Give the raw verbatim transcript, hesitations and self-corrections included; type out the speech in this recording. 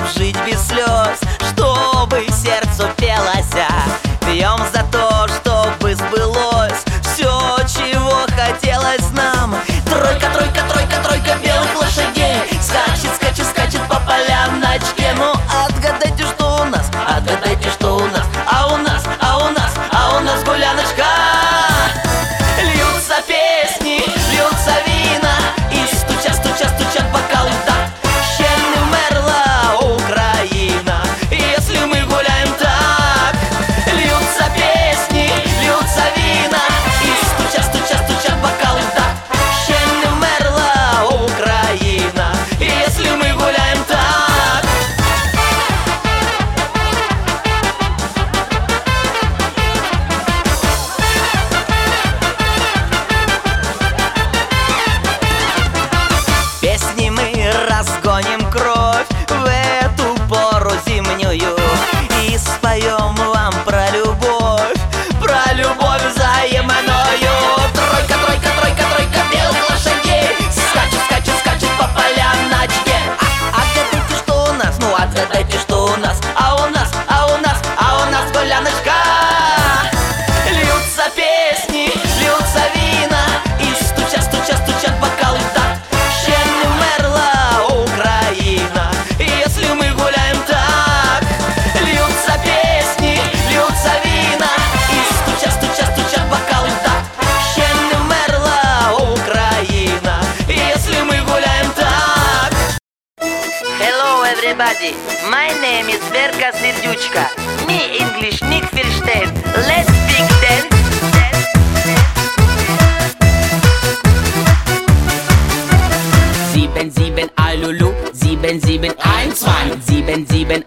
жить без слез, чтобы сердцу пелося. Пьем за то, чтобы сбылось все, чего хотелось нам. Тройка, тройка, тройка, тройка белых лошадей скачет, скачет, скачет по полям на очке. Ну отгадайте, что у нас, отгадайте, что у нас, а у нас, а у нас, а у нас гуляночка. Льются песни, льются вина, и стучат, стучат, стучат бокалы в такт. Ще не вмерла Украина, если мы гуляем так. Льются песни, льются вина, и стучат, стучат, стучат бокалы в такт. Ще не вмерла Украина, если мы гуляем так. Песни мы разгоним кровь в эту пору зимнюю и споем вам про любовь, про любовь взаимную. Тройка, тройка, тройка, тройка белых лошадей скачет, скачет, скачет по полям на очке. А, отгадайте, что у нас, ну отгадайте, что у нас, а у нас, а у нас, а у нас гуляночка. Льются песни, льются вина, и стучат, стучат, стучат бокалы в такт. Ще не вмерла Украина, если мы гуляем так. Льются песни, льются вина, и стучат, стучат, стучат бокалы в такт. Ще не вмерла Украина, если мы гуляем так. Hello everybody, my name is Verka Serdyuchka. Me English Nick Versteht. Let's big dance. Sieben, sieben, Alulu, sieben, sieben, ein, zwei, sieben, sieben,